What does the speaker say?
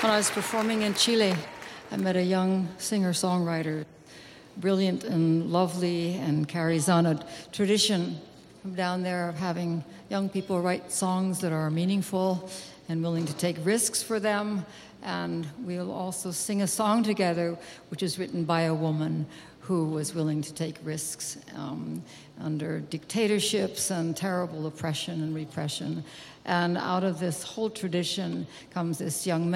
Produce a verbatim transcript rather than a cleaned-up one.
When I was performing in Chile, I met a young singer-songwriter, brilliant and lovely, and carries on a tradition from down there of having young people write songs that are meaningful and willing to take risks for them. And we'll also sing a song together, which is written by a woman who was willing to take risks um, under dictatorships and terrible oppression and repression. And out of this whole tradition comes this young man